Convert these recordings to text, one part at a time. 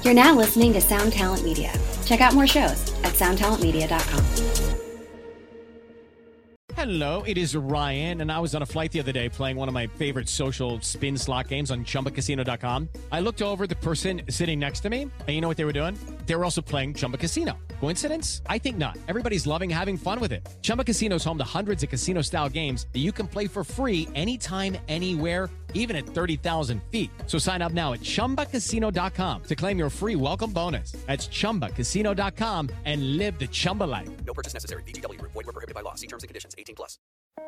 You're now listening to Sound Talent Media. Check out more shows at soundtalentmedia.com. Hello, it is Ryan, and I was on a flight the other day playing one of my favorite social spin slot games on ChumbaCasino.com. I looked over at the person sitting next to me, and you know what they were doing? They were also playing Chumba Casino. Coincidence? I think not. Everybody's loving having fun with it. Chumba Casino is home to hundreds of casino-style games that you can play for free anytime, anywhere, even at 30,000 feet. So sign up now at ChumbaCasino.com to claim your free welcome bonus. That's ChumbaCasino.com and live the Chumba life. No purchase necessary. VGW. Void where prohibited by law. See terms and conditions. 18 plus.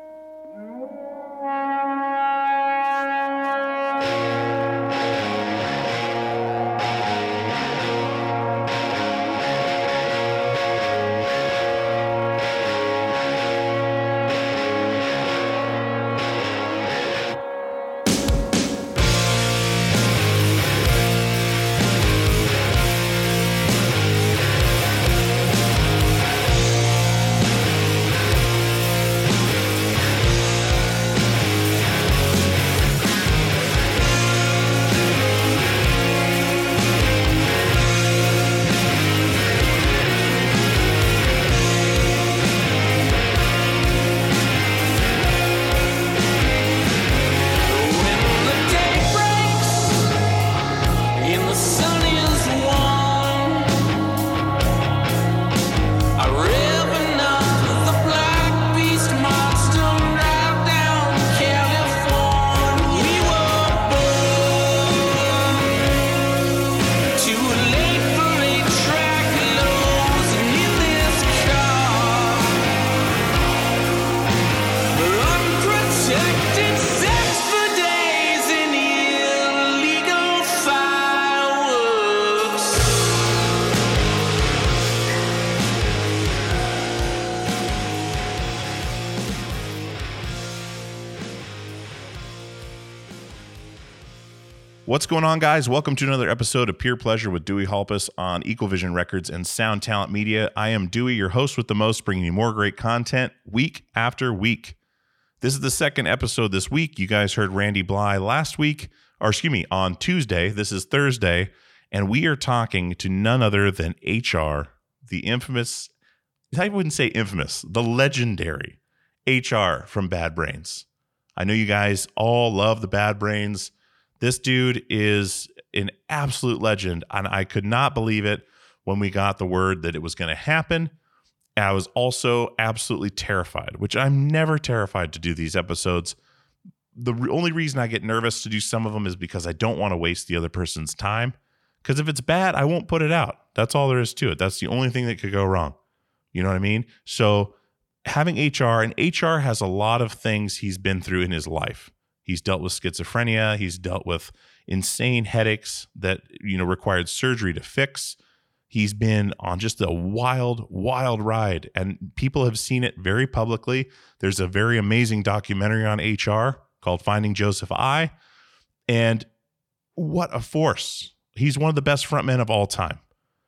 What's going on, guys? Welcome to another episode of Pure Pleasure with Dewey Halpus on Equal Vision Records and Sound Talent Media. I am Dewey, your host with the most, bringing you more great content week after week. This is the second episode this week. You guys heard Randy Bly last week, on Tuesday. This is Thursday, and we are talking to none other than HR, the infamous, I wouldn't say infamous, the legendary HR from Bad Brains. I know you guys all love the Bad Brains. This dude is an absolute legend, and I could not believe it when we got the word that it was going to happen. I was also absolutely terrified, which I'm never terrified to do these episodes. The only reason I get nervous to do some of them is because I don't want to waste the other person's time. Because if it's bad, I won't put it out. That's all there is to it. That's the only thing that could go wrong. You know what I mean? So having HR, and HR has a lot of things he's been through in his life. He's dealt with schizophrenia. He's dealt with insane headaches that, required surgery to fix. He's been on just a wild, wild ride, and people have seen it very publicly. There's a very amazing documentary on HR called Finding Joseph I, and what a force. He's one of the best frontmen of all time.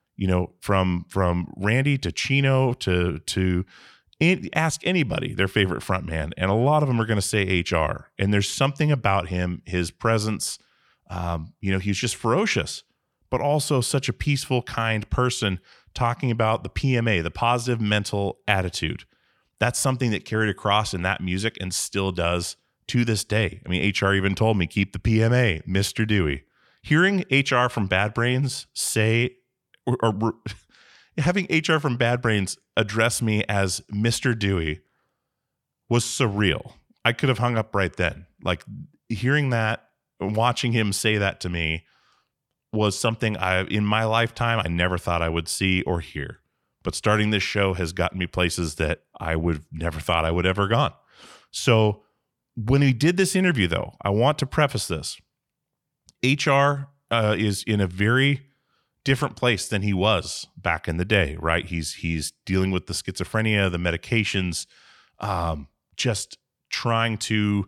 From Randy to Chino to ask anybody their favorite frontman, and a lot of them are going to say HR. And there's something about him, his presence. He's just ferocious, but also such a peaceful, kind person, talking about the PMA, the positive mental attitude. That's something that carried across in that music and still does to this day. I mean, HR even told me, keep the PMA, Mr. Dewey. Hearing HR from Bad Brains say, or having HR from Bad Brains address me as Mr. Dewey was surreal. I could have hung up right then. Like, hearing that, watching him say that to me was something in my lifetime, I never thought I would see or hear. But starting this show has gotten me places that I would never thought I would ever gone. So when we did this interview, though, I want to preface this. HR is in a very different place than he was back in the day, right? He's dealing with the schizophrenia, the medications, just trying to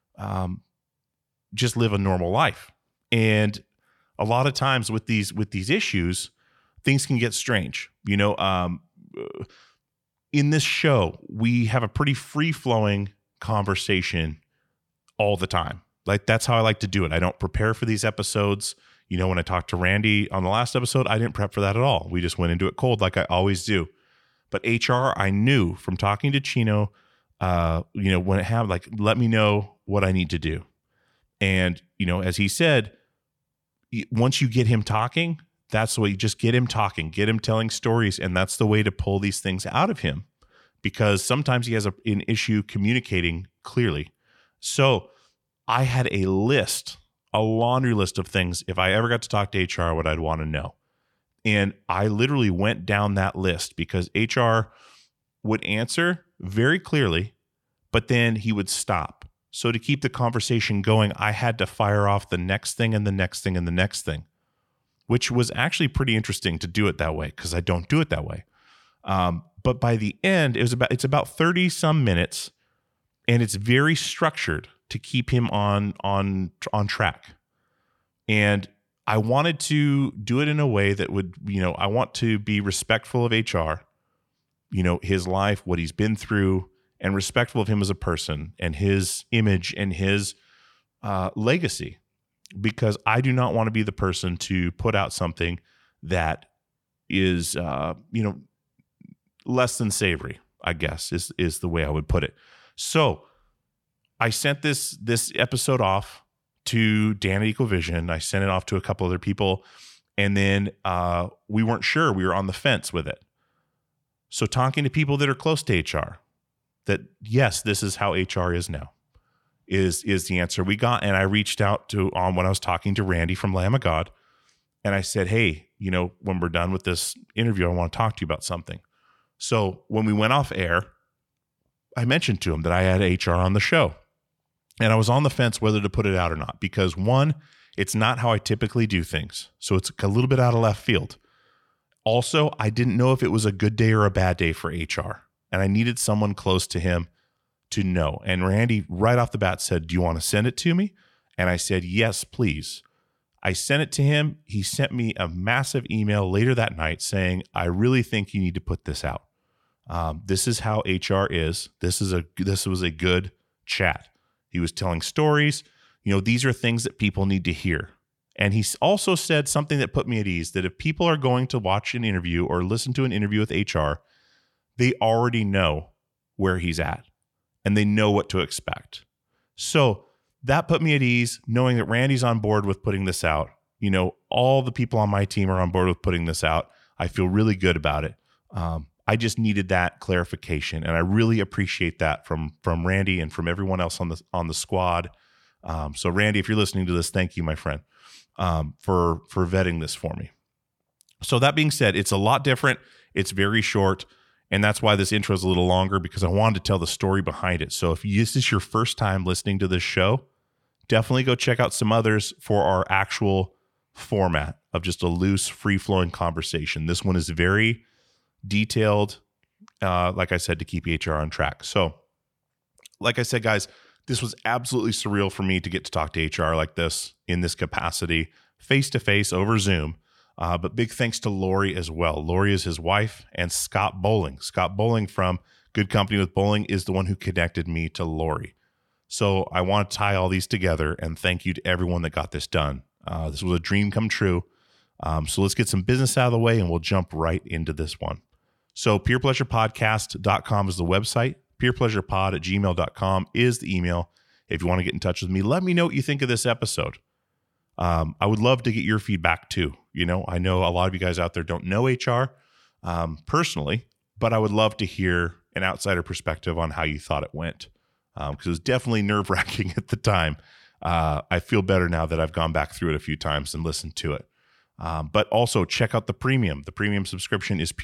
just live a normal life. And a lot of times with these issues, things can get strange. In this show, we have a pretty free-flowing conversation all the time. Like, that's how I like to do it. I don't prepare for these episodes. When I talked to Randy on the last episode, I didn't prep for that at all. We just went into it cold like I always do. But HR, I knew from talking to Chino, when it happened, like, let me know what I need to do. And, as he said, once you get him talking, that's the way. You just get him talking, get him telling stories. And that's the way to pull these things out of him, because sometimes he has an issue communicating clearly. So I had a laundry list of things. If I ever got to talk to HR, what I'd want to know. And I literally went down that list because HR would answer very clearly, but then he would stop. So to keep the conversation going, I had to fire off the next thing and the next thing and the next thing, which was actually pretty interesting to do it that way because I don't do it that way. But by the end, it's about 30 some minutes, and it's very structured to keep him on track. And I wanted to do it in a way that would, I want to be respectful of HR, his life, what he's been through, and respectful of him as a person and his image and his legacy, because I do not want to be the person to put out something that is, less than savory, I guess is the way I would put it. So I sent this episode off to Dan at EqualVision. I sent it off to a couple other people, and then we weren't sure. We were on the fence with it. So talking to people that are close to HR, that yes, this is how HR is now, is the answer we got. And I reached out to when I was talking to Randy from Lamb of God, and I said, hey, when we're done with this interview, I want to talk to you about something. So when we went off air, I mentioned to him that I had HR on the show. And I was on the fence whether to put it out or not, because one, it's not how I typically do things. So it's a little bit out of left field. Also, I didn't know if it was a good day or a bad day for HR. And I needed someone close to him to know. And Randy right off the bat said, do you want to send it to me? And I said, yes, please. I sent it to him. He sent me a massive email later that night saying, I really think you need to put this out. This is how HR is. This was a good chat. He was telling stories. These are things that people need to hear. And he also said something that put me at ease, that if people are going to watch an interview or listen to an interview with HR, they already know where he's at and they know what to expect. So that put me at ease, knowing that Randy's on board with putting this out. All the people on my team are on board with putting this out. I feel really good about it. I just needed that clarification, and I really appreciate that from Randy and from everyone else on the squad. So Randy, if you're listening to this, thank you, my friend, for vetting this for me. So that being said, it's a lot different. It's very short, and that's why this intro is a little longer, because I wanted to tell the story behind it. So if this is your first time listening to this show, definitely go check out some others for our actual format of just a loose, free-flowing conversation. This one is very detailed, like I said, to keep HR on track. So like I said, guys, this was absolutely surreal for me to get to talk to HR like this, in this capacity, face-to-face over Zoom. But big thanks to Lori as well. Lori is his wife, and Scott Bowling. Scott Bowling from Good Company with Bowling is the one who connected me to Lori. So I want to tie all these together, and thank you to everyone that got this done. This was a dream come true. So let's get some business out of the way, and we'll jump right into this one. So peerpleasurepodcast.com is the website. peerpleasurepod@gmail.com is the email. If you want to get in touch with me, let me know what you think of this episode. I would love to get your feedback too. I know a lot of you guys out there don't know HR personally, but I would love to hear an outsider perspective on how you thought it went, because it was definitely nerve-wracking at the time. I feel better now that I've gone back through it a few times and listened to it. But also check out the premium. The premium subscription is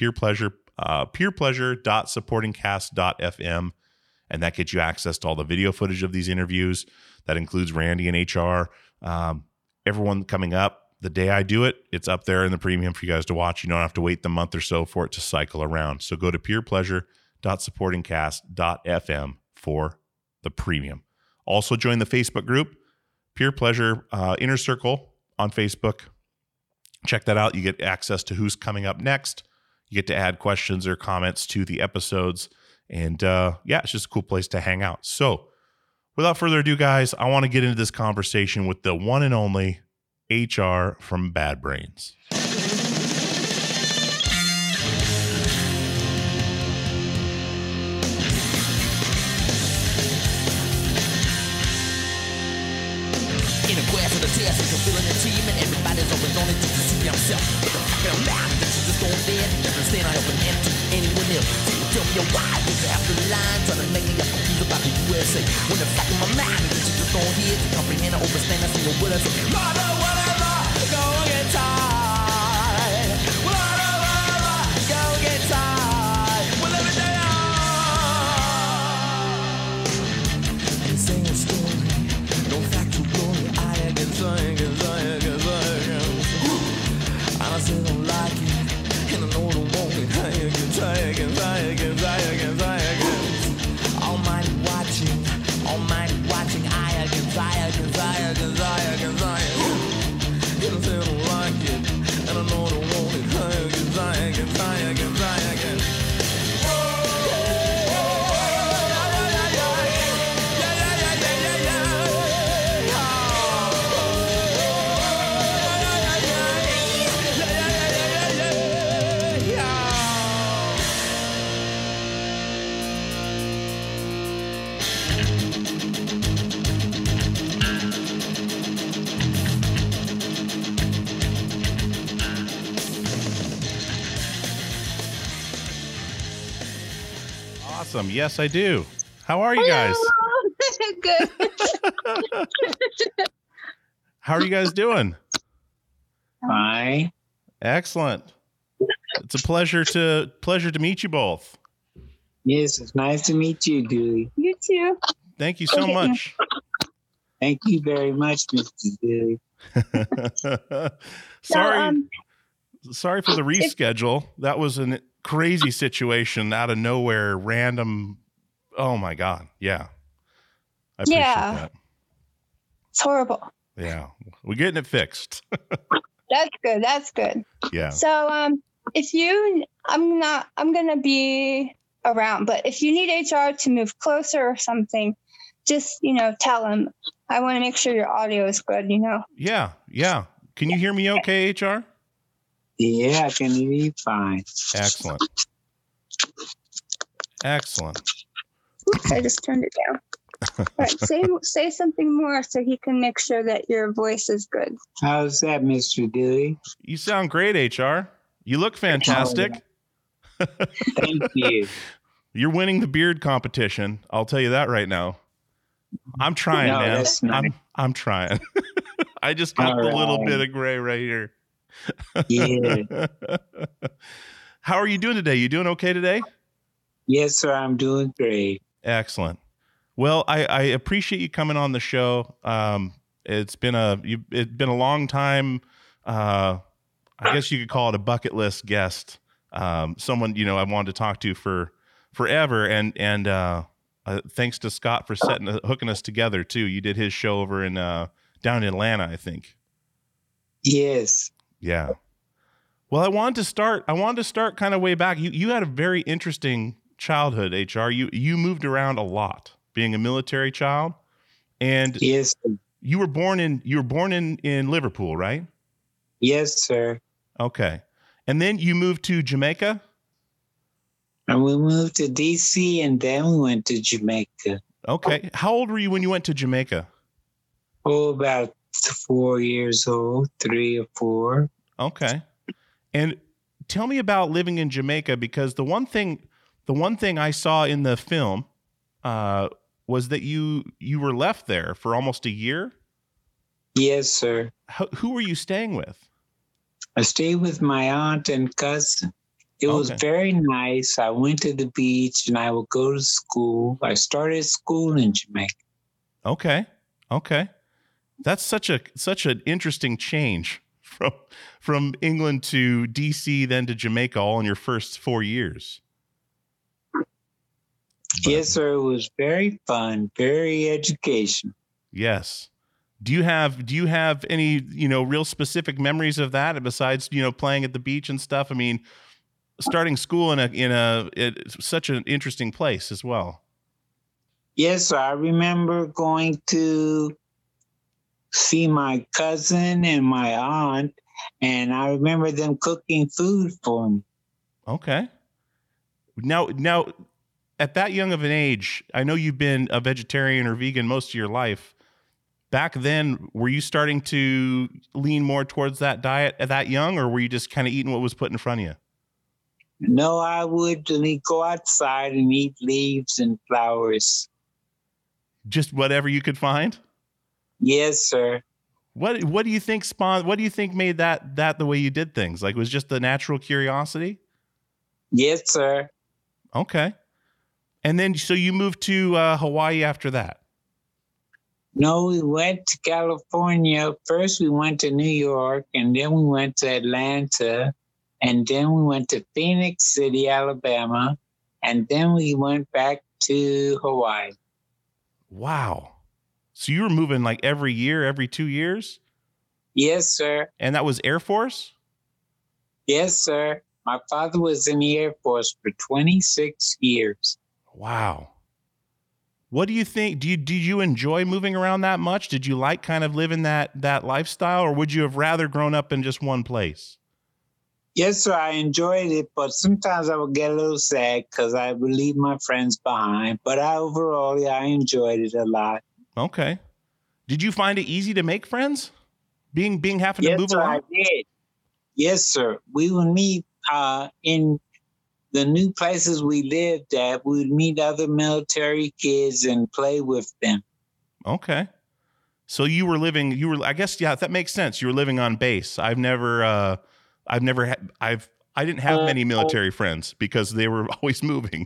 peerpleasure.supportingcast.fm, and that gets you access to all the video footage of these interviews. That includes Randy and HR. Everyone coming up, the day I do it, it's up there in the premium for you guys to watch. You don't have to wait the month or so for it to cycle around. So go to peerpleasure.supportingcast.fm for the premium. Also join the Facebook group, Peer Pleasure Inner Circle on Facebook. Check that out. You get access to who's coming up next. You get to add questions or comments to the episodes. And it's just a cool place to hang out. So without further ado, guys, I want to get into this conversation with the one and only HR from Bad Brains. In a grass of the test, it's a feeling achievement. Everybody's always on it just to see himself. But the fuck I'm mad, this is just on dead. Never stand I open end to anyone else. So you tell me why, did you have the line? Trying to make me get confused about the USA. When the fuck in my mind, this is just on here. To comprehend, I overstand, I see what I say. Mother, whatever, go get tired. Whatever, go get tired. Well, every day I'm saying a story, no factual glory. I can say, and I still don't like it, and I know I don't want it. I can say, Almighty watching, I can say, and I still don't like it, and I know I don't want it. I can say. Awesome. Yes, I do. How are you guys? Good. How are you guys doing? Fine. Excellent. It's a pleasure to meet you both. Yes, it's nice to meet you, Dewey. You too. Thank you so much. Thank you very much, Mr. Dewey. Sorry for the reschedule. That was a crazy situation out of nowhere, random. Oh my God. Yeah. I appreciate that. It's horrible. Yeah. We're getting it fixed. That's good. Yeah. So I'm gonna be around, but if you need HR to move closer or something, just tell them. I want to make sure your audio is good, Yeah. Can you hear me okay, HR? Yeah, I can hear you fine. Excellent. Oops, I just turned it down. All right, say something more so he can make sure that your voice is good. How's that, Mr. Dewey? You sound great, HR. You look fantastic. Thank you. You're winning the beard competition. I'll tell you that right now. I'm trying, man. That's nice. I'm trying. I just got the little bit of gray right here. Yeah. How are you doing today? You doing okay today? Yes, sir. I'm doing great. Excellent. Well, I appreciate you coming on the show. It's been a long time. I guess you could call it a bucket list guest. Someone I wanted to talk to for forever, and thanks to Scott for hooking us together too. You did his show over in down in Atlanta, I think. Yes. Yeah. Well, I wanted to start kind of way back. You had a very interesting childhood, HR. You moved around a lot, being a military child. And yes, you were born in Liverpool, right? Yes, sir. Okay. And then you moved to Jamaica? And we moved to DC and then we went to Jamaica. Okay. How old were you when you went to Jamaica? Oh, about 4 years old, 3 or 4. Okay. And tell me about living in Jamaica, because the one thing I saw in the film was that you were left there for almost a year. Yes, sir. Who were you staying with? I stayed with my aunt and cousin. It was very nice. I went to the beach and I would go to school. I started school in Jamaica. Okay. That's such an interesting change from England to DC, then to Jamaica, all in your first 4 years. Yes, sir. It was very fun, very educational. Yes. Do you have any, real specific memories of that besides, playing at the beach and stuff? I mean, starting school it's such an interesting place as well. Yes, sir. I remember going to see my cousin and my aunt, and I remember them cooking food for me. Okay. Now, at that young of an age, I know you've been a vegetarian or vegan most of your life. Back then, were you starting to lean more towards that diet at that young, or were you just kind of eating what was put in front of you? No, I would go outside and eat leaves and flowers. Just whatever you could find? Yes, sir. What do you think what do you think made that the way you did things? Like, was just the natural curiosity? Yes, sir. Okay. And then, so you moved to Hawaii after that? No, we went to California. First, we went to New York, and then we went to Atlanta, and then we went to Phoenix City, Alabama, and then we went back to Hawaii. Wow. So you were moving like every year, every 2 years? Yes, sir. And that was Air Force? Yes, sir. My father was in the Air Force for 26 years. Wow. What do you think? Did you enjoy moving around that much? Did you like kind of living that lifestyle, or would you have rather grown up in just one place? Yes, sir. I enjoyed it, but sometimes I would get a little sad because I would leave my friends behind. But overall, I enjoyed it a lot. Okay. Did you find it easy to make friends? Being having to move a lot? Yes, I did. Yes, sir. We would meet in the new places we lived at. We would meet other military kids and play with them. Okay. So I guess, yeah, that makes sense. You were living on base. I didn't have many military friends because they were always moving.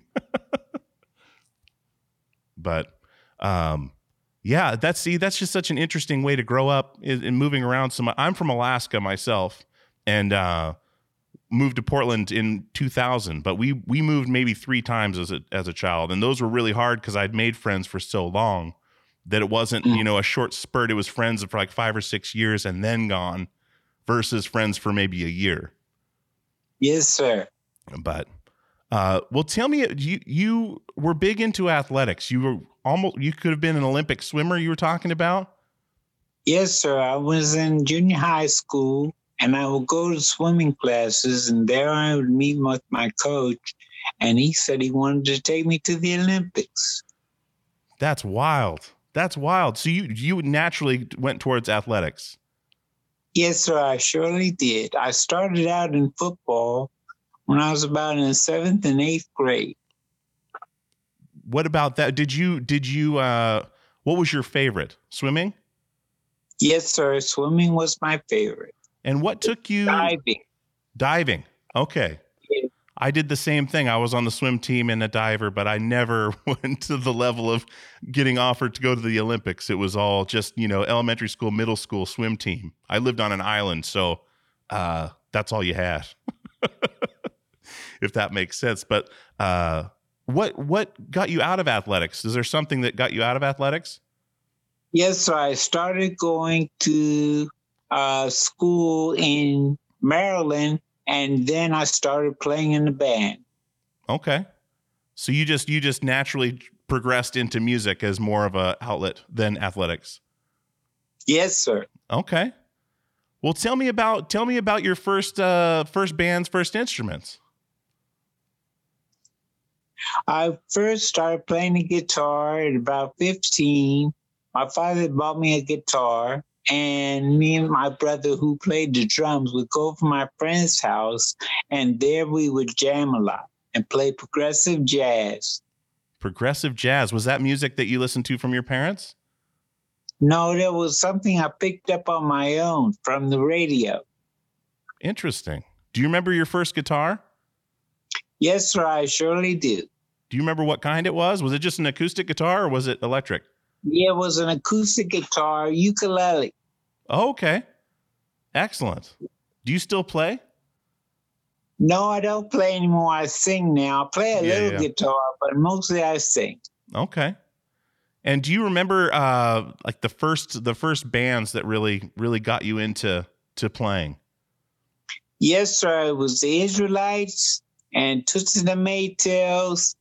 But, yeah, that's just such an interesting way to grow up in moving around. So I'm from Alaska myself, and moved to Portland in 2000, but we moved maybe 3 times as a child, and those were really hard because I'd made friends for so long that it wasn't a short spurt. It was friends for like 5 or 6 years and then gone, versus friends for maybe a year. Yes, sir. But well, tell me, you were big into athletics. You could have been an Olympic swimmer. You were talking about. Yes, sir. I was in junior high school, and I would go to swimming classes, and there I would meet with my coach, and he said he wanted to take me to the Olympics. That's wild. That's wild. So you naturally went towards athletics. Yes, sir, I surely did. I started out in football when I was about in the 7th and 8th grade. What about that? Did you what was your favorite? Swimming? Yes, sir. Swimming was my favorite. And what took you? Diving. Okay. Yeah. I did the same thing. I was on the swim team and a diver, but I never went to the level of getting offered to go to the Olympics. It was all just, elementary school, middle school swim team. I lived on an island, so that's all you had, if that makes sense. But what got you out of athletics? Is there something that got you out of athletics? Yes, sir. I started going to school in Maryland, and then I started playing in the band. Okay. So you just naturally progressed into music as more of a outlet than athletics. Yes, sir. Okay. Well, tell me about your first bands, first instruments. I first started playing the guitar at about 15. My father bought me a guitar, and me and my brother, who played the drums, would go to my friend's house, and there we would jam a lot and play progressive jazz. Progressive jazz. Was that music that you listened to from your parents? No, that was something I picked up on my own from the radio. Interesting. Do you remember your first guitar? Yes, sir, I surely do. Do you remember what kind it was? Was it just an acoustic guitar or was it electric? Yeah, it was an acoustic guitar, ukulele. Oh, okay. Excellent. Do you still play? No, I don't play anymore. I sing now. I play a little guitar, but mostly I sing. Okay. And do you remember like the first bands that really got you into playing? Yes, sir. It was the Israelites and Tootsie the Maytals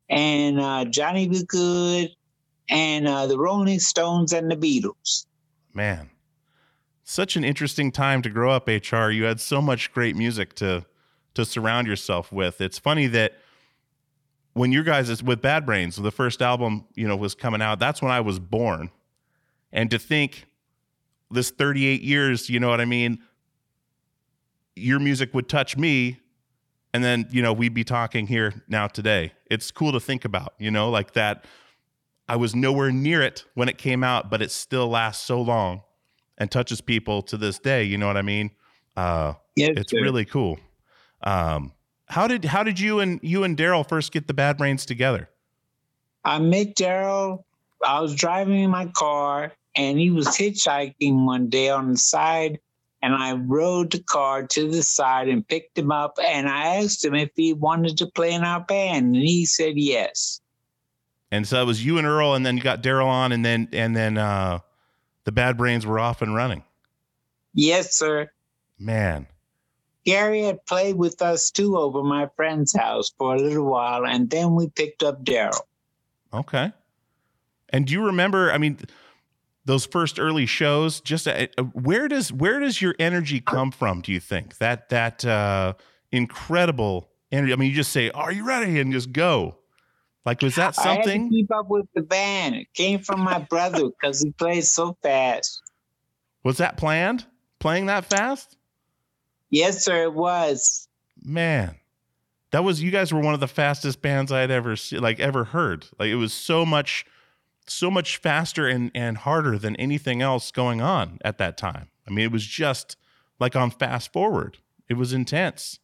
and Johnny B. Good and the Rolling Stones and the Beatles. Man, such an interesting time to grow up, HR. You had so much great music to surround yourself with. It's funny that when you guys with Bad Brains, the first album, was coming out, that's when I was born. And to think this 38 years, you know what I mean, your music would touch me, and then, we'd be talking here now today. It's cool to think about, like that. I was nowhere near it when it came out, but it still lasts so long and touches people to this day. You know what I mean? It's really cool. How did you and Daryl first get the Bad Brains together? I met Daryl. I was driving in my car, and he was hitchhiking one day on the side, and I rode the car to the side and picked him up, and I asked him if he wanted to play in our band, and he said yes. And so it was you and Earl, and then you got Daryl on, and then the Bad Brains were off and running. Yes, sir. Man. Gary had played with us too over my friend's house for a little while, and then we picked up Daryl. Okay. And do you remember, those first early shows, just where does your energy come from, do you think? That incredible energy. You just say, "Are you ready?" and just go. Like, was that something? I had to keep up with the band. It came from my brother because he plays so fast. Was that planned? Playing that fast? Yes, sir, it was. Man, you guys were one of the fastest bands I had ever heard. Like, it was so much faster and harder than anything else going on at that time. It was just like on fast forward. It was intense.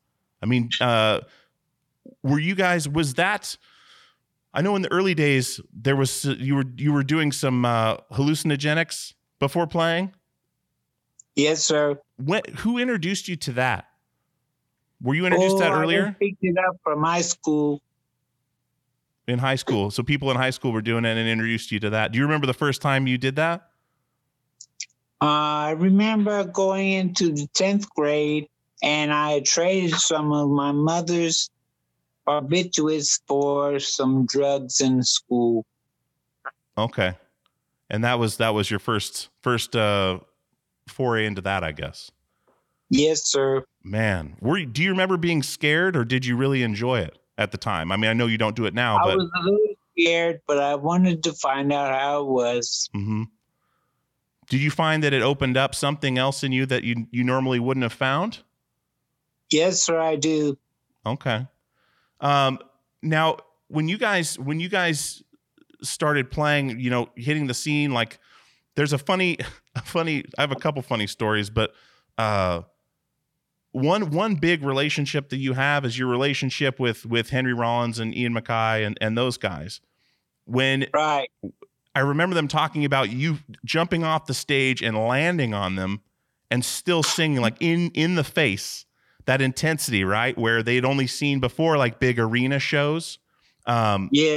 Were you guys, was that, I know in the early days there was, you were doing some hallucinogenics before playing? Yes, sir. Who introduced you to that? Were you introduced to that earlier? I picked it up from high school. In high school. So people in high school were doing it and introduced you to that. Do you remember the first time you did that? I remember going into the 10th grade, and I traded some of my mother's barbiturates for some drugs in school. Okay. And that was your first foray into that, I guess. Yes, sir. Man, do you remember being scared, or did you really enjoy it at the time? I know you don't do it now, but I was a little scared, but I wanted to find out how it was. Mm-hmm. Did you find that it opened up something else in you that you normally wouldn't have found? Yes, sir, I do. Okay. Now, when you guys started playing, hitting the scene, like, there's a funny. I have a couple funny stories, but one big relationship that you have is your relationship with Henry Rollins and Ian MacKaye and those guys. Right. I remember them talking about you jumping off the stage and landing on them and still singing, like, in the face, that intensity, right? Where they'd only seen before, like, big arena shows. Yeah.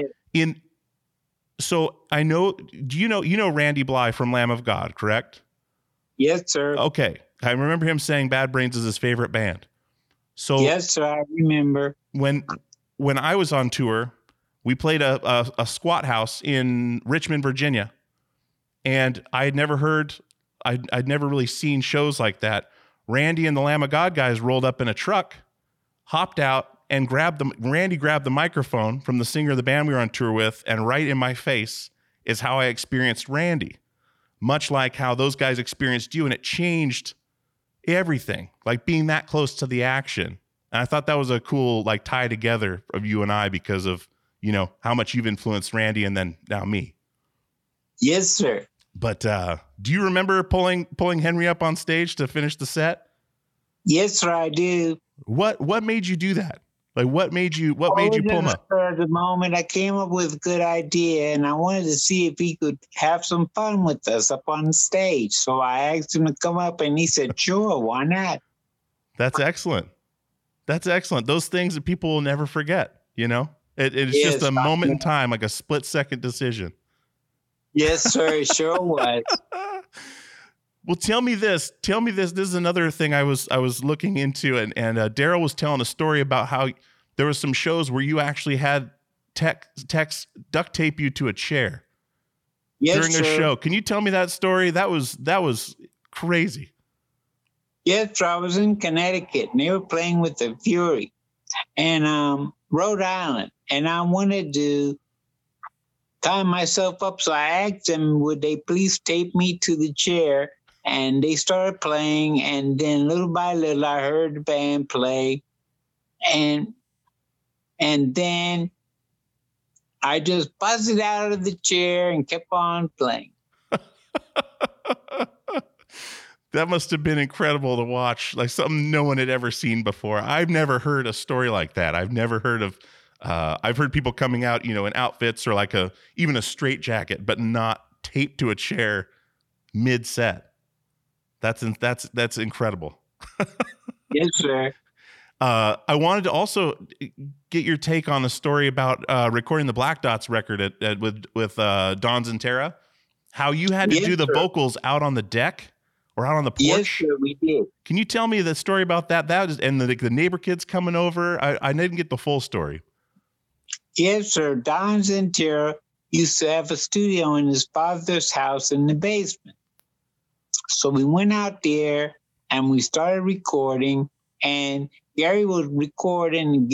So I know, do you know Randy Bly from Lamb of God, correct? Yes, sir. Okay. I remember him saying Bad Brains is his favorite band. So yes, sir, I remember. When I was on tour, we played a squat house in Richmond, Virginia. And I'd never really seen shows like that. Randy and the Lamb of God guys rolled up in a truck, hopped out, and Randy grabbed the microphone from the singer of the band we were on tour with, and right in my face is how I experienced Randy. Much like how those guys experienced you, and it changed everything, like being that close to the action. And I thought that was a cool, like, tie together of you and I because of, how much you've influenced Randy and then now me. Yes, sir. But do you remember pulling Henry up on stage to finish the set? Yes, sir, I do. What made you do that? Like, what made you pull him up? At the moment, I came up with a good idea, and I wanted to see if he could have some fun with us up on stage. So I asked him to come up, and he said, "Sure, why not?" That's excellent. That's excellent. Those things that people will never forget. It's just a moment in time, like a split-second decision. Yes, sir, it sure was. Well, tell me this. This is another thing I was looking into, and Daryl was telling a story about how there was some shows where you actually had techs duct tape you to a chair. Yes, during a sir. show. Can you tell me that story? That was crazy. Yes, sir. I was in Connecticut, and they were playing with the Fury, and Rhode Island, and I wanted to tie myself up, so I asked them, would they please tape me to the chair? And they started playing, and then little by little, I heard the band play, and then I just buzzed out of the chair and kept on playing. That must have been incredible to watch, like something no one had ever seen before. I've never heard a story like that. I've never heard of. I've heard people coming out, in outfits or like even a straight jacket, but not taped to a chair mid-set. That's incredible. Yes, sir. I wanted to also get your take on the story about recording the Black Dots record with Don Zentera. How you had to do the vocals out on the deck or out on the porch. Yes, sir, we did. Can you tell me the story about that? And the neighbor kids coming over. I didn't get the full story. Yes, sir. Don Zentera used to have a studio in his father's house in the basement. So we went out there and we started recording, and Gary would record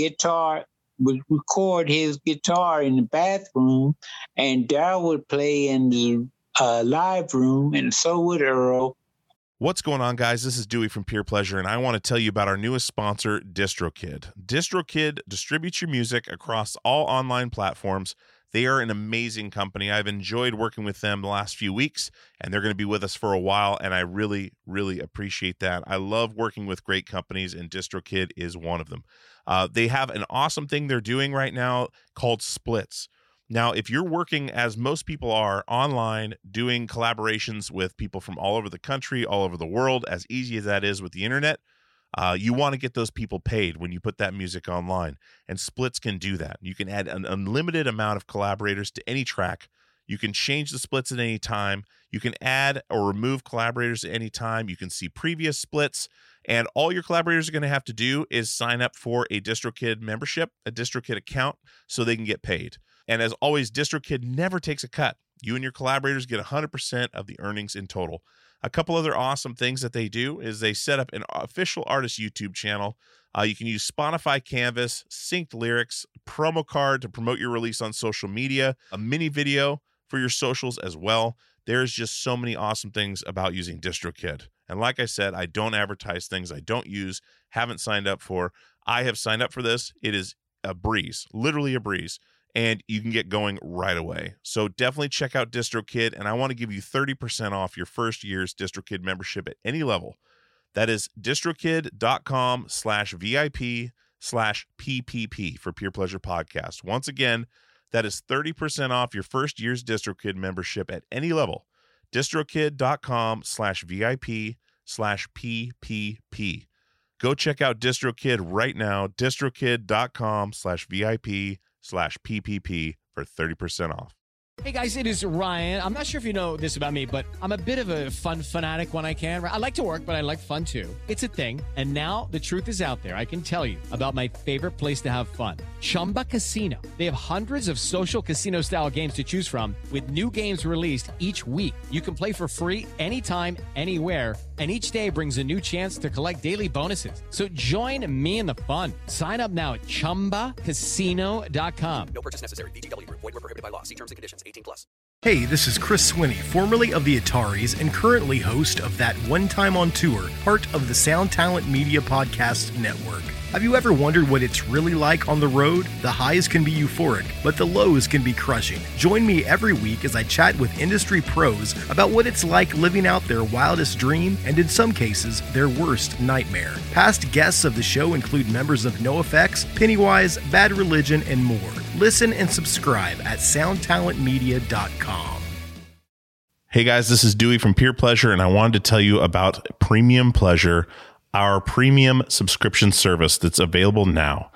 his guitar in the bathroom, and Darryl would play in the live room, and so would Earl. What's going on, guys? This is Dewey from Pure Pleasure, and I want to tell you about our newest sponsor, DistroKid. DistroKid distributes your music across all online platforms. They are an amazing company. I've enjoyed working with them the last few weeks, and they're going to be with us for a while, and I really, really appreciate that. I love working with great companies, and DistroKid is one of them. They have an awesome thing they're doing right now called Splits. Now, if you're working, as most people are, online, doing collaborations with people from all over the country, all over the world, as easy as that is with the internet, you want to get those people paid when you put that music online. And Splits can do that. You can add an unlimited amount of collaborators to any track. You can change the splits at any time. You can add or remove collaborators at any time. You can see previous splits. And all your collaborators are going to have to do is sign up for a DistroKid membership, a DistroKid account, so they can get paid. And as always, DistroKid never takes a cut. You and your collaborators get 100% of the earnings in total. A couple other awesome things that they do is they set up an official artist YouTube channel. You can use Spotify Canvas, synced lyrics, promo card to promote your release on social media, a mini video for your socials as well. There's just so many awesome things about using DistroKid. And like I said, I don't advertise things I don't use, haven't signed up for. I have signed up for this. It is a breeze, literally a breeze. And you can get going right away. So definitely check out DistroKid, and I want to give you 30% off your first year's DistroKid membership at any level. That is distrokid.com/VIP/PPP for Pure Pleasure Podcast. Once again, that is 30% off your first year's DistroKid membership at any level. distrokid.com/VIP/PPP. Go check out DistroKid right now. distrokid.com/VIP/PPP for 30% off. Hey guys, it is Ryan. I'm not sure if you know this about me, but I'm a bit of a fun fanatic when I can. I like to work, but I like fun too. It's a thing. And now the truth is out there. I can tell you about my favorite place to have fun. Chumba Casino. They have hundreds of social casino style games to choose from with new games released each week. You can play for free anytime, anywhere. And each day brings a new chance to collect daily bonuses. So join me in the fun. Sign up now at ChumbaCasino.com. No purchase necessary. VGW Group. Void where prohibited by law. See terms and conditions. 18+. Hey, this is Chris Swinney, formerly of the Ataris and currently host of That One Time on Tour, part of the Sound Talent Media Podcast Network. Have you ever wondered what it's really like on the road? The highs can be euphoric, but the lows can be crushing. Join me every week as I chat with industry pros about what it's like living out their wildest dream and, in some cases, their worst nightmare. Past guests of the show include members of NoFX, Pennywise, Bad Religion, and more. Listen and subscribe at soundtalentmedia.com. Hey guys, this is Dewey from Pure Pleasure, and I wanted to tell you about Premium Pleasure, our premium subscription service that's available now.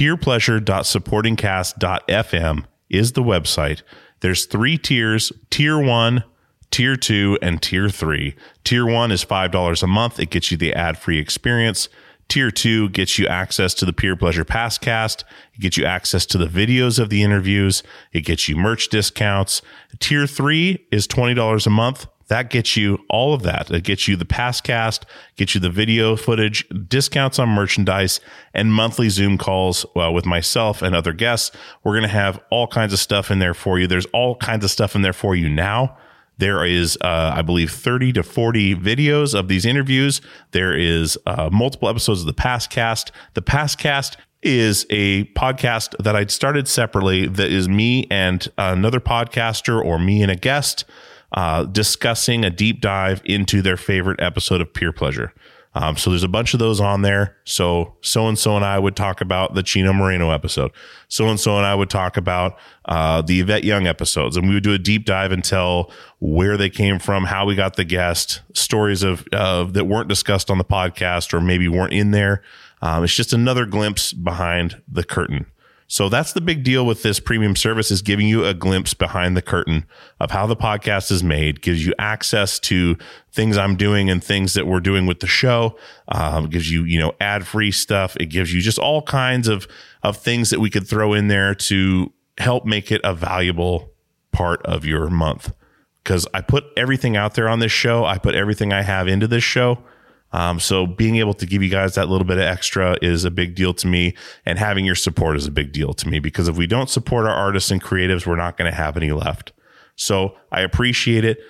purepleasure.supportingcast.fm is the website. There's 3 tiers, Tier 1, Tier 2, and Tier 3. Tier 1 is $5 a month. It gets you the ad-free experience. Tier 2 gets you access to the Peer Pleasure Passcast. It gets you access to the videos of the interviews. It gets you merch discounts. Tier 3 is $20 a month. That gets you all of that. It gets you the Passcast, gets you the video footage, discounts on merchandise, and monthly Zoom calls with myself and other guests. We're going to have all kinds of stuff in there for you. There's all kinds of stuff in there for you now. There is, I believe, 30 to 40 videos of these interviews. There is multiple episodes of the Passcast. The Passcast is a podcast that I'd started separately that is me and another podcaster or me and a guest discussing a deep dive into their favorite episode of Peer Pleasure. So there's a bunch of those on there. So-and-so and I would talk about the Chino Moreno episode. So-and-so and I would talk about the Yvette Young episodes. And we would do a deep dive and tell where they came from, how we got the guest, stories of that weren't discussed on the podcast or maybe weren't in there. It's just another glimpse behind the curtain. So that's the big deal with this premium service, is giving you a glimpse behind the curtain of how the podcast is made, gives you access to things I'm doing and things that we're doing with the show, gives you, ad-free stuff. It gives you just all kinds of things that we could throw in there to help make it a valuable part of your month. Because I put everything out there on this show. I put everything I have into this show. So being able to give you guys that little bit of extra is a big deal to me, and having your support is a big deal to me, because if we don't support our artists and creatives, we're not going to have any left. So I appreciate it.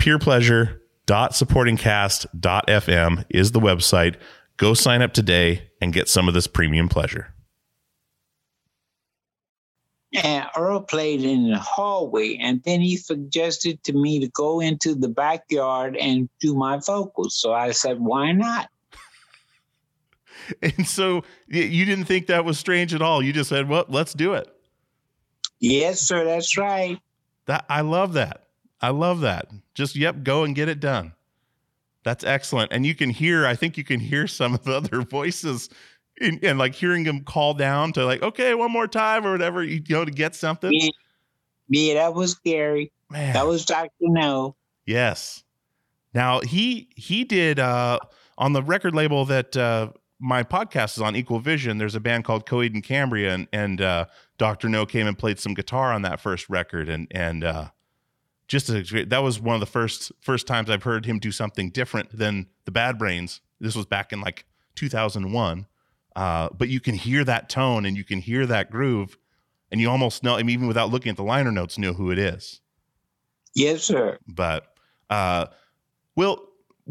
peerpleasure.supportingcast.fm is the website. Go sign up today and get some of this premium pleasure. And Earl played in the hallway, and then he suggested to me to go into the backyard and do my vocals. So I said, why not? And so you didn't think that was strange at all. You just said, well, let's do it. Yes, sir. That's right. I love that. I love that. Just, go and get it done. That's excellent. And I think you can hear some of the other voices and like hearing them call down to like, okay, one more time or whatever, to get something. Yeah, that was scary. Man. That was Dr. No. Yes. Now he did on the record label that my podcast is on, Equal Vision. There's a band called Coed and Cambria, and Dr. No came and played some guitar on that first record, and that was one of the first times I've heard him do something different than the Bad Brains. This was back in like 2001. But you can hear that tone and you can hear that groove, and you almost know, even without looking at the liner notes, know who it is. Yes, sir. But, Will,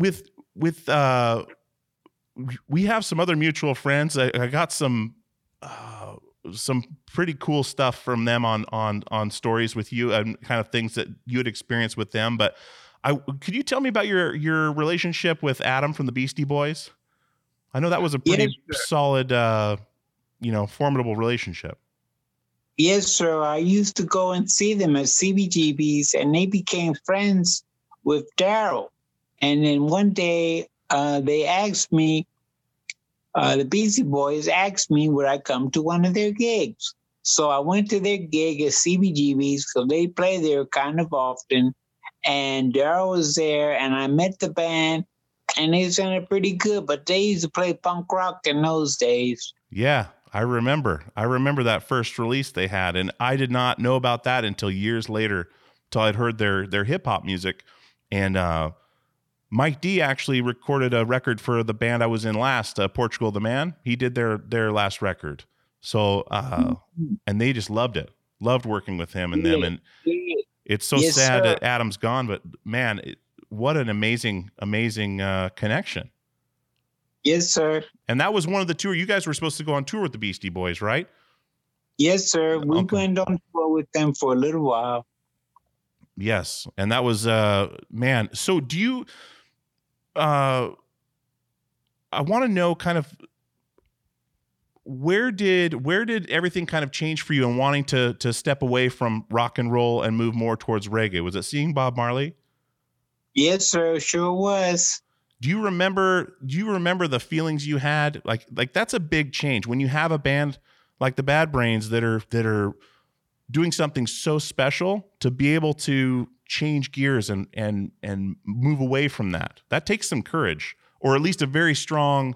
we have some other mutual friends. I got some pretty cool stuff from them on stories with you and kind of things that you had experienced with them. But could you tell me about your relationship with Adam from the Beastie Boys? I know that was a pretty solid, formidable relationship. Yes, sir. I used to go and see them at CBGB's, and they became friends with Daryl. And then one day they asked me, the Beastie Boys asked me would I come to one of their gigs. So I went to their gig at CBGB's, because they play there kind of often. And Daryl was there, and I met the band. And they sounded pretty good, but they used to play punk rock in those days. Yeah, I remember that first release they had, and I did not know about that until years later, until I'd heard their hip hop music. And Mike D actually recorded a record for the band I was in last, Portugal the Man. He did their last record. So, and they just loved it. Loved working with him and them. And it's so sad that Adam's gone, but man, what an amazing connection. Yes, sir. And that was one of the tour. You guys were supposed to go on tour with the Beastie Boys, right? Yes, sir. We went on tour with them for a little while. Yes. And that was, man. So do you, I want to know kind of, where did everything kind of change for you in wanting to step away from rock and roll and move more towards reggae? Was it seeing Bob Marley? Yes, sir. Sure was. Do you remember the feelings you had? Like that's a big change when you have a band like the Bad Brains that are doing something so special, to be able to change gears and move away from that. That takes some courage, or at least a very strong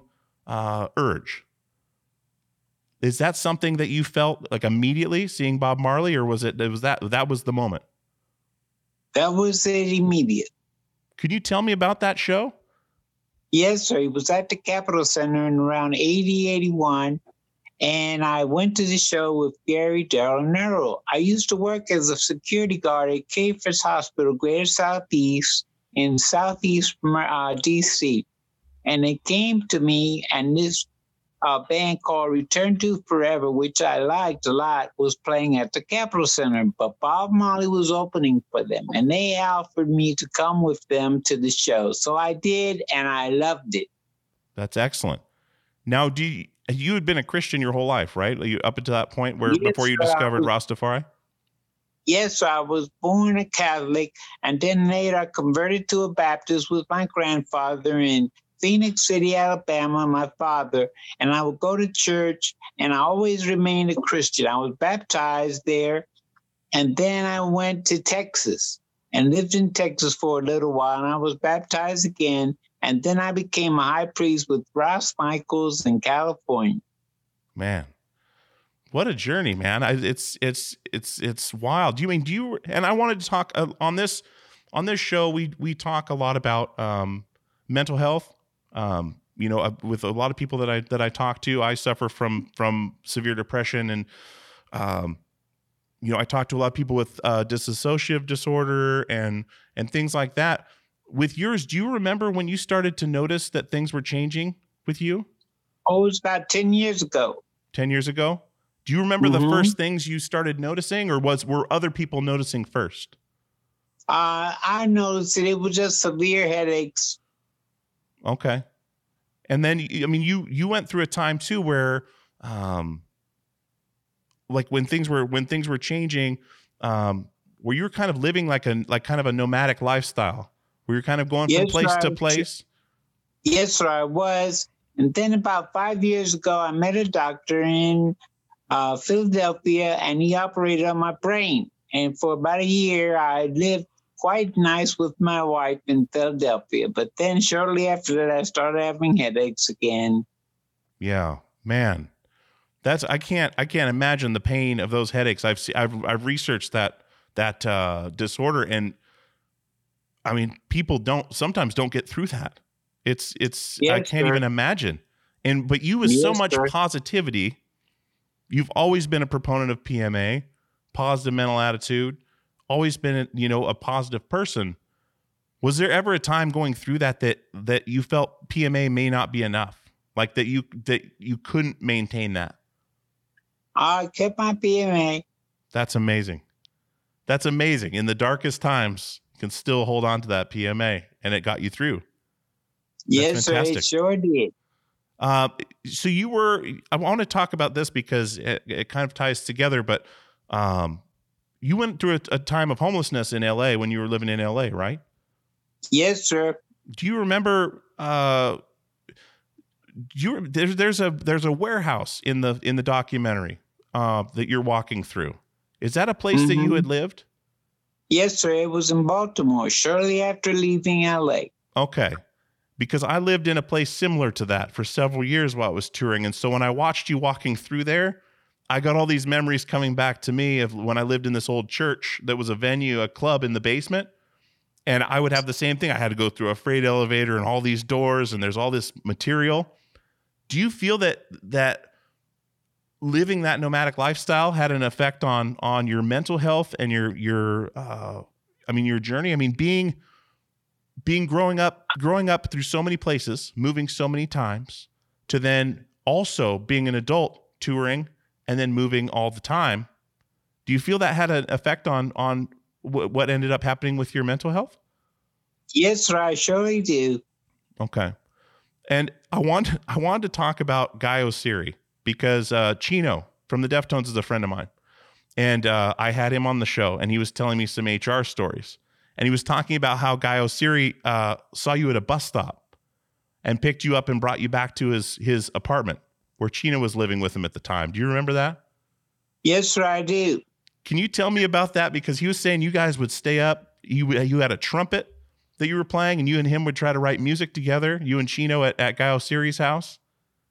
urge. Is that something that you felt like immediately seeing Bob Marley, or was that was the moment? That was it immediate. Could you tell me about that show? Yes, sir. It was at the Capitol Center in around 80, 81. And I went to the show with Gary, Daryl, and Earl. I used to work as a security guard at Cafers Hospital, Greater Southeast, in Southeast D.C. And they came to me, and this band called Return to Forever, which I liked a lot, was playing at the Capitol Center. But Bob Marley was opening for them, and they offered me to come with them to the show. So I did, and I loved it. That's excellent. Now, you had been a Christian your whole life, right? Up until that point before you discovered Rastafari? Yes, I was born a Catholic, and then later I converted to a Baptist with my grandfather in Phoenix City, Alabama, my father, and I would go to church, and I always remained a Christian. I was baptized there, and then I went to Texas and lived in Texas for a little while, and I was baptized again, and then I became a high priest with Ross Michaels in California. Man, what a journey, man! It's wild. Do you? And I wanted to talk on this show. We talk a lot about mental health. With a lot of people that I talk to, I suffer from severe depression, and I talk to a lot of people with dissociative disorder and things like that. With yours, do you remember when you started to notice that things were changing with you? Oh, it was about 10 years ago. 10 years ago? Do you remember the first things you started noticing, or were other people noticing first? I noticed it was just severe headaches. Okay. And then, you went through a time too where, like when things were changing, where you were kind of living like kind of a nomadic lifestyle, where you're kind of going from place to place. Yes, sir, I was. And then about 5 years ago, I met a doctor in Philadelphia, and he operated on my brain. And for about a year, I lived quite nice with my wife in Philadelphia. But then shortly after that, I started having headaches again. Yeah, man, I can't imagine the pain of those headaches. I've researched that disorder, and I mean, people sometimes don't get through that. It's yes, I can't even imagine. But you with so much positivity, you've always been a proponent of PMA, positive mental attitude, always been, a positive person. Was there ever a time going through that you felt PMA may not be enough? Like that you couldn't maintain that? I kept my PMA. That's amazing. That's amazing. In the darkest times, you can still hold on to that PMA, and it got you through. Yes, sir, it sure did. So I want to talk about this because it kind of ties together, but you went through a time of homelessness in LA when you were living in LA, right? Yes, sir. Do you remember, there's a warehouse in the documentary that you're walking through. Is that a place that you had lived? Yes, sir. It was in Baltimore, shortly after leaving LA. Okay. Because I lived in a place similar to that for several years while I was touring. And so when I watched you walking through there, I got all these memories coming back to me of when I lived in this old church that was a club in the basement. And I would have the same thing. I had to go through a freight elevator and all these doors, and there's all this material. Do you feel that living that nomadic lifestyle had an effect on your mental health and your journey? I mean, growing up through so many places, moving so many times, to then also being an adult touring and then moving all the time. Do you feel that had an effect on what ended up happening with your mental health? Yes, sir, I surely do. Okay. And I wanted to talk about Guy Oseary because Chino from the Deftones is a friend of mine. And I had him on the show, and he was telling me some HR stories. And he was talking about how Guy Oseary saw you at a bus stop and picked you up and brought you back to his apartment where Chino was living with him at the time. Do you remember that? Yes, sir, I do. Can you tell me about that? Because he was saying you guys would stay up. You had a trumpet that you were playing, and you and him would try to write music together, you and Chino at Guy Oseary's house.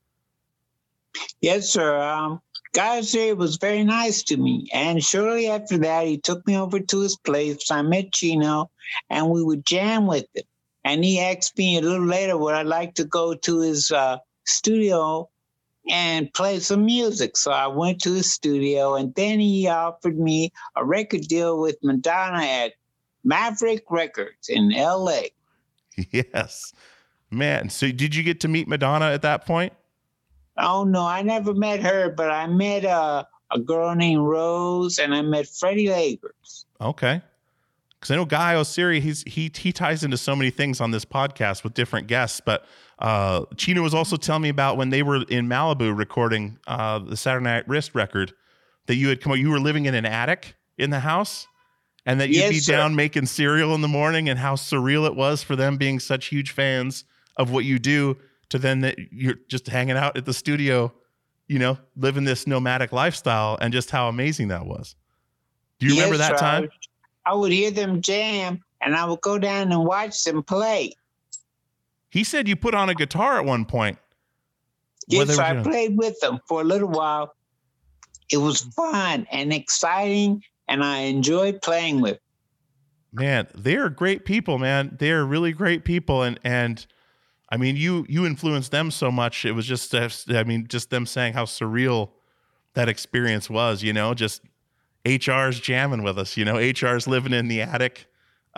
Yes, sir. Guy was very nice to me. And shortly after that, he took me over to his place. I met Chino, and we would jam with him. And he asked me a little later would I like to go to his studio and play some music. So I went to his studio, and then he offered me a record deal with Madonna at Maverick Records in L.A. Yes. Man, so did you get to meet Madonna at that point? Oh, no, I never met her, but I met a girl named Rose, and I met Freddie Lagers. Okay. Because I know Guy Oseary, he ties into so many things on this podcast with different guests, but Chino was also telling me about when they were in Malibu recording the Saturday Night Wrist record, that you were living in an attic in the house, and that you'd be down making cereal in the morning, and how surreal it was for them being such huge fans of what you do, to then that you're just hanging out at the studio, living this nomadic lifestyle, and just how amazing that was. Do you remember that time? I would hear them jam, and I would go down and watch them play. He said you put on a guitar at one point. Yes, I played with them for a little while. It was fun and exciting, and I enjoyed playing with them. Man, they are great people, man. They are really great people, and I mean, you influenced them so much. It was just them saying how surreal that experience was. Just HR's jamming with us. HR's living in the attic.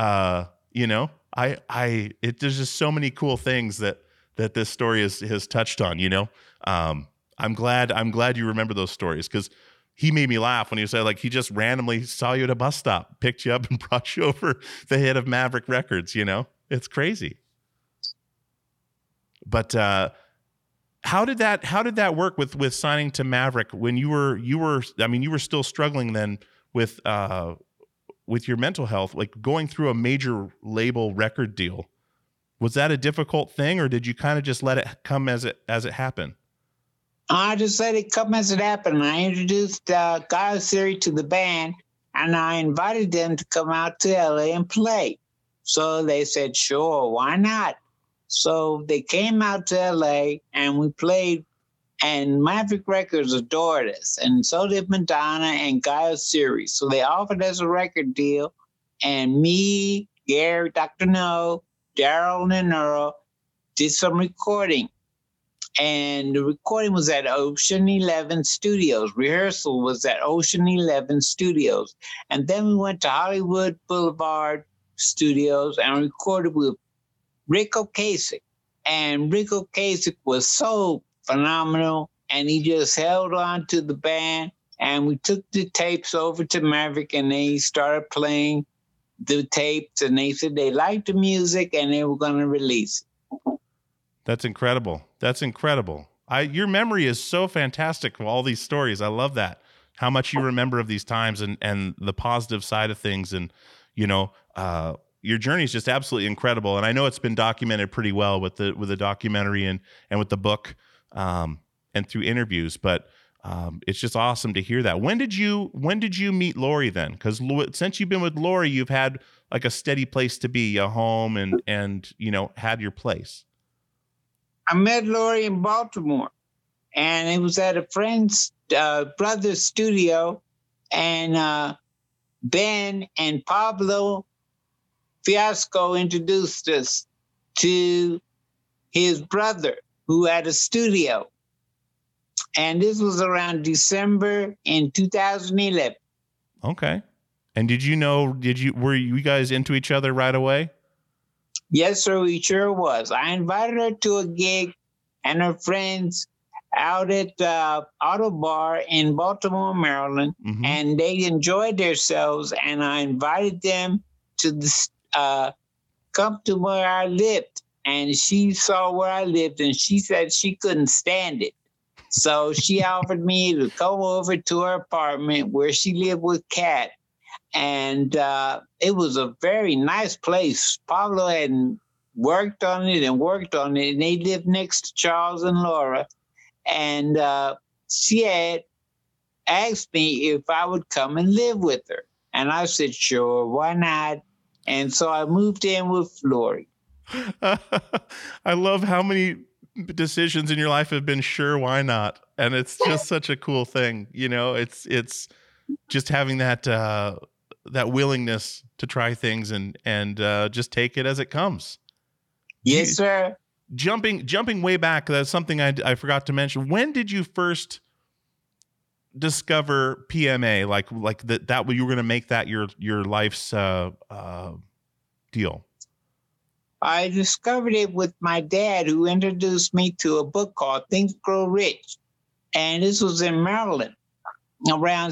There's just so many cool things that this story has touched on. I'm glad you remember those stories, because he made me laugh when he said, like, he just randomly saw you at a bus stop, picked you up, and brought you over the head of Maverick Records. It's crazy. But how did that work with signing to Maverick when you were still struggling then with your mental health, like going through a major label record deal? Was that a difficult thing, or did you kind of just let it come as it happened? I just let it come as it happened. I introduced Guy Oseary to the band, and I invited them to come out to LA and play. So they said, sure, why not? So they came out to LA, and we played, and Maverick Records adored us, and so did Madonna and Guy Oseary. So they offered us a record deal, and me, Gary, Dr. No, Daryl, and Earl did some recording. And the recording was at Ocean 11 Studios. Rehearsal was at Ocean 11 Studios. And then we went to Hollywood Boulevard Studios and recorded with Rick Ocasek. And Rick Ocasek was so phenomenal, and he just held on to the band. And we took the tapes over to Maverick, and they started playing the tapes, and they said they liked the music and they were going to release it. That's incredible. That's incredible. Your memory is so fantastic of all these stories. I love that. How much you remember of these times and the positive side of things. And, your journey is just absolutely incredible. And I know it's been documented pretty well with the documentary and with the book, and through interviews, but it's just awesome to hear that. When did you meet Lori then? Because since you've been with Lori, you've had like a steady place to be, a home, and had your place. I met Lori in Baltimore, and it was at a friend's brother's studio, and Ben and Pablo Fiasco introduced us to his brother, who had a studio. And this was around December in 2011. Okay. And were you guys into each other right away? Yes, sir, we sure was. I invited her to a gig and her friends out at Auto Bar in Baltimore, Maryland, and they enjoyed themselves. And I invited them to come to where I lived. And she saw where I lived, and she said she couldn't stand it. So she offered me to come over to her apartment where she lived with Kat. And it was a very nice place. Pablo had worked on it, and they lived next to Charles and Laura. And she had asked me if I would come and live with her. And I said, sure, why not? And so I moved in with Lori. I love how many decisions in your life have been sure, why not? And it's just such a cool thing. You know, it's just having that that willingness to try things and just take it as it comes. Yes, sir. Jumping way back, that's something I forgot to mention. When did you first discover PMA? Like that you were going to make that your life's deal? I discovered it with my dad, who introduced me to a book called Think Grow Rich. And this was in Maryland around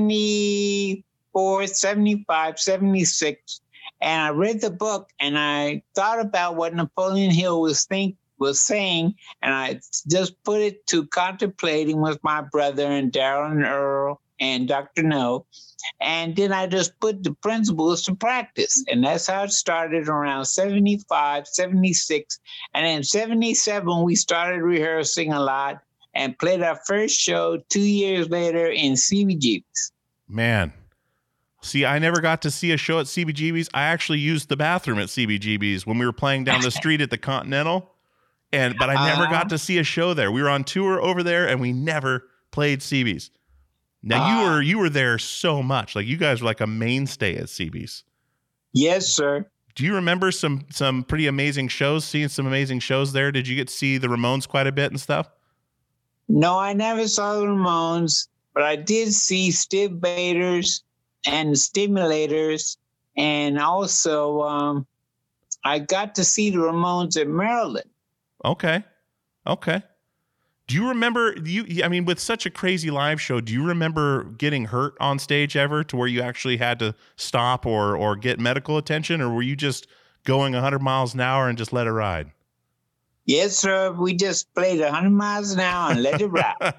74, 75, 76. And I read the book and I thought about what Napoleon Hill was saying. And I just put it to contemplating with my brother and Darrell and Earl and Dr. No. And then I just put the principles to practice. And that's how it started around 75, 76. And in 77, we started rehearsing a lot and played our first show 2 years later in CBGB's. Man. See, I never got to see a show at CBGB's. I actually used the bathroom at CBGB's when we were playing down the street at the Continental. But I never got to see a show there. We were on tour over there and we never played CB's. Now you were there so much. Like you guys were like a mainstay at CB's. Yes, sir. Do you remember some pretty amazing shows, seeing some amazing shows there? Did you get to see the Ramones quite a bit and stuff? No, I never saw the Ramones, but I did see Steve Baders and the Stimulators. And also I got to see the Ramones in Maryland. Okay. Do you remember, with such a crazy live show, do you remember getting hurt on stage ever to where you actually had to stop or get medical attention? Or were you just going 100 miles an hour and just let it ride? Yes, sir. We just played 100 miles an hour and let it ride.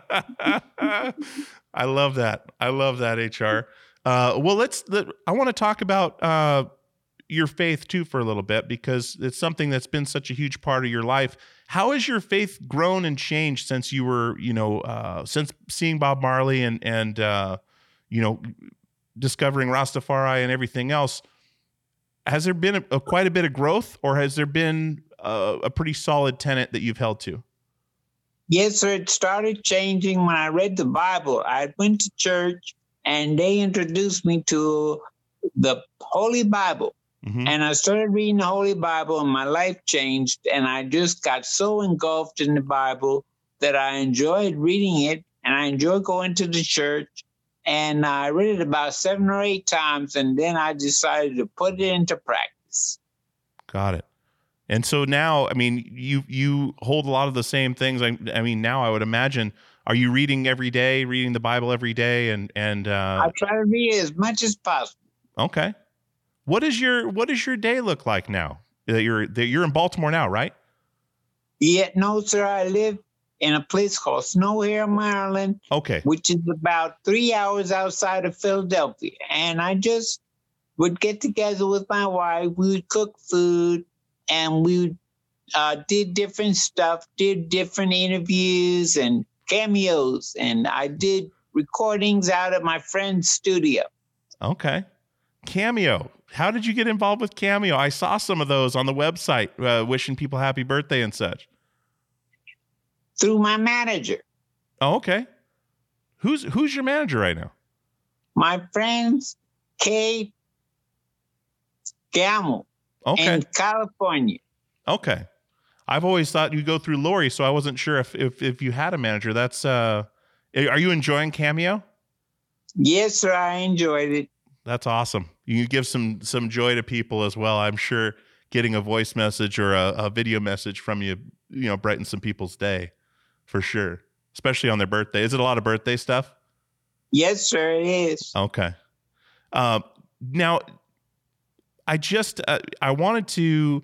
I love that. HR. I want to talk about your faith too for a little bit, because it's something that's been such a huge part of your life. How has your faith grown and changed since you were, since seeing Bob Marley and discovering Rastafari and everything else? Has there been quite a bit of growth, or has there been a pretty solid tenet that you've held to? Yes, sir. It started changing when I read the Bible. I went to church and they introduced me to the Holy Bible. Mm-hmm. And I started reading the Holy Bible and my life changed. And I just got so engulfed in the Bible that I enjoyed reading it. And I enjoyed going to the church. And I read it about 7 or 8 times. And then I decided to put it into practice. Got it. And so now, you hold a lot of the same things. Now I would imagine, are you reading the Bible every day? And I try to read as much as possible. Okay. What does your day look like now? That you're in Baltimore now, right? Yeah, no, sir. I live in a place called Snow Hill, Maryland. Okay. Which is about 3 hours outside of Philadelphia. And I just would get together with my wife. We would cook food and we did different stuff, did different interviews and cameos. And I did recordings out at my friend's studio. Okay. Cameo. How did you get involved with Cameo? I saw some of those on the website, wishing people happy birthday and such. Through my manager. Oh, okay. Who's your manager right now? My friend's Kate Gamble. Okay. In California. Okay. I've always thought you go through Lori, so I wasn't sure if you had a manager. That's are you enjoying Cameo? Yes, sir. I enjoyed it. That's awesome. You give some joy to people as well. I'm sure getting a voice message or a video message from you, brightens some people's day for sure, especially on their birthday. Is it a lot of birthday stuff? Yes, sir, it is. Okay. Now, I wanted to.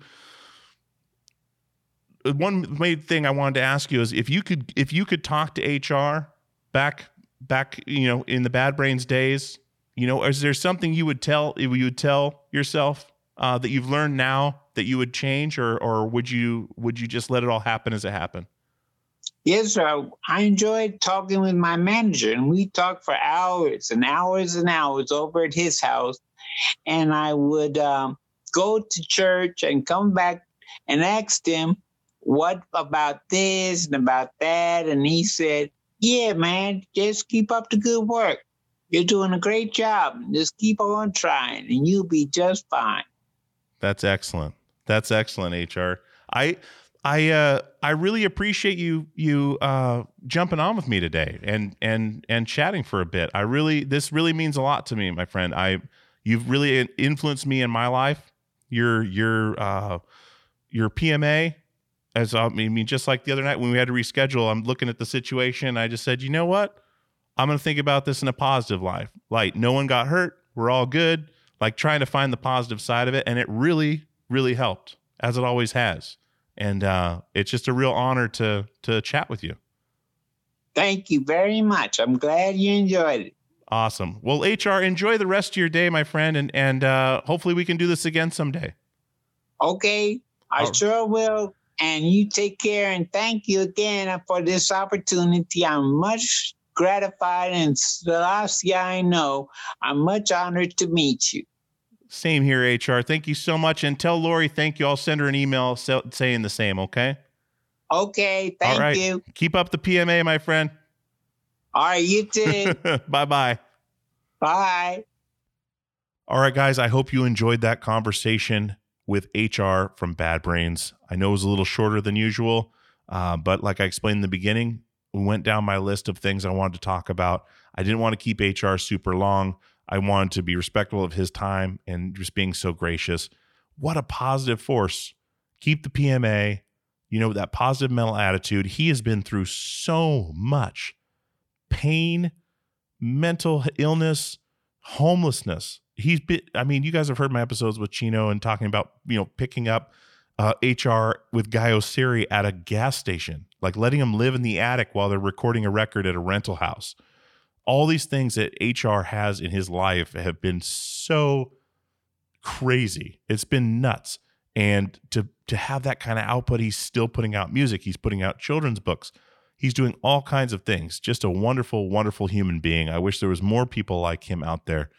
One main thing I wanted to ask you is if you could talk to HR back in the Bad Brains days. Is there something you would tell yourself that you've learned now that you would change, or would you just let it all happen as it happened? Yes, sir. I enjoyed talking with my manager, and we talked for hours and hours and hours over at his house. And I would go to church and come back and ask him what about this and about that? And he said, yeah, man, just keep up the good work. You're doing a great job. Just keep on trying and you'll be just fine. That's excellent. That's excellent, HR. I really appreciate you jumping on with me today and chatting for a bit. This really means a lot to me, my friend. You've really influenced me in my life. Your PMA, just like the other night when we had to reschedule, I'm looking at the situation. I just said, you know what? I'm going to think about this in a positive light. No one got hurt. We're all good. Like trying to find the positive side of it. And it really, really helped, as it always has. And it's just a real honor to chat with you. Thank you very much. I'm glad you enjoyed it. Awesome. Well, HR, enjoy the rest of your day, my friend. And hopefully we can do this again someday. Okay. I sure will. And you take care. And thank you again for this opportunity. I'm much gratified, and Celestia, I know I'm much honored to meet you. Same here, HR. Thank you so much. And tell Lori thank you. I'll send her an email saying the same, okay? Okay, thank you. Keep up the PMA, my friend. All right, you too. Bye-bye. Bye. All right, guys, I hope you enjoyed that conversation with HR from Bad Brains. I know it was a little shorter than usual, but like I explained in the beginning, we went down my list of things I wanted to talk about. I didn't want to keep HR super long. I wanted to be respectful of his time and just being so gracious. What a positive force. Keep the PMA, that positive mental attitude. He has been through so much pain, mental illness, homelessness. You guys have heard my episodes with Chino and talking about, picking up HR with Guy Osiri at a gas station, like letting him live in the attic while they're recording a record at a rental house. All these things that HR has in his life have been so crazy. It's been nuts. And to have that kind of output, he's still putting out music. He's putting out children's books. He's doing all kinds of things. Just a wonderful, wonderful human being. I wish there was more people like him out there,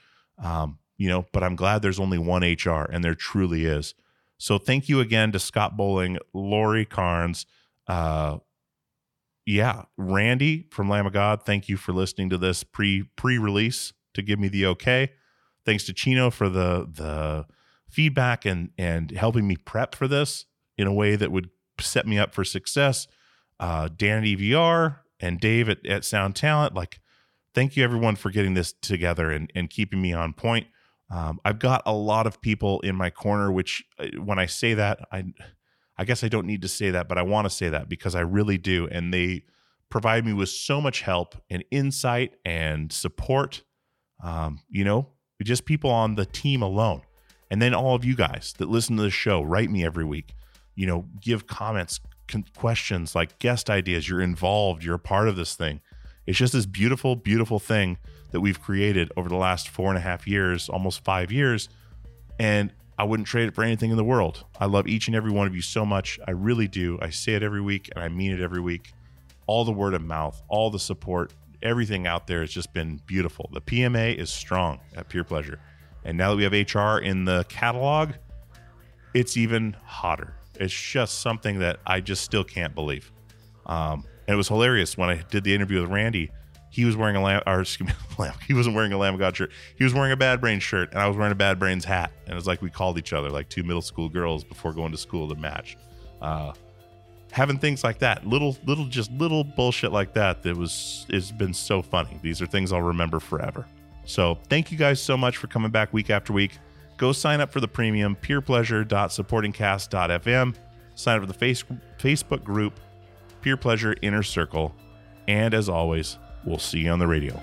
but I'm glad there's only one HR, and there truly is. So thank you again to Scott Bowling, Lori Carnes, Randy from Lamb of God. Thank you for listening to this pre-release to give me the okay. Thanks to Chino for the feedback and helping me prep for this in a way that would set me up for success. Dan at EVR and Dave at Sound Talent. Thank you everyone for getting this together and keeping me on point. I've got a lot of people in my corner, which when I say that, I guess I don't need to say that, but I want to say that because I really do. And they provide me with so much help and insight and support, just people on the team alone. And then all of you guys that listen to the show, write me every week, give comments, questions, like guest ideas. You're involved. You're a part of this thing. It's just this beautiful, beautiful thing that we've created over the last 4.5 years, almost 5 years. And I wouldn't trade it for anything in the world. I love each and every one of you so much. I really do. I say it every week and I mean it every week. All the word of mouth, all the support, everything out there has just been beautiful. The PMA is strong at Pure Pleasure. And now that we have HR in the catalog, it's even hotter. It's just something that I just still can't believe. And it was hilarious when I did the interview with Randy. He was wearing he wasn't wearing a Lamb of God shirt. He was wearing a Bad Brains shirt, and I was wearing a Bad Brains hat. And it was like we called each other like two middle school girls before going to school to match. Having things like that, little bullshit like that has been so funny. These are things I'll remember forever. So thank you guys so much for coming back week after week. Go sign up for the premium, purepleasure.supportingcast.fm. Sign up for the Facebook group, Pure Pleasure Inner Circle. And as always, we'll see you on the radio.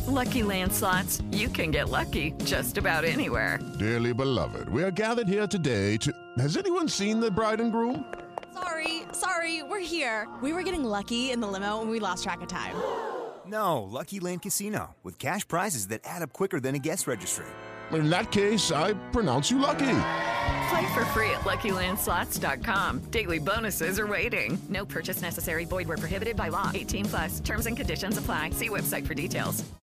Lucky Land Slots, you can get lucky just about anywhere. Dearly beloved, we are gathered here today to... Has anyone seen the bride and groom? Sorry, we're here. We were getting lucky in the limo and we lost track of time. No, Lucky Land Casino, with cash prizes that add up quicker than a guest registry. In that case, I pronounce you lucky. Play for free at LuckyLandSlots.com. Daily bonuses are waiting. No purchase necessary. Void where prohibited by law. 18+. Terms and conditions apply. See website for details.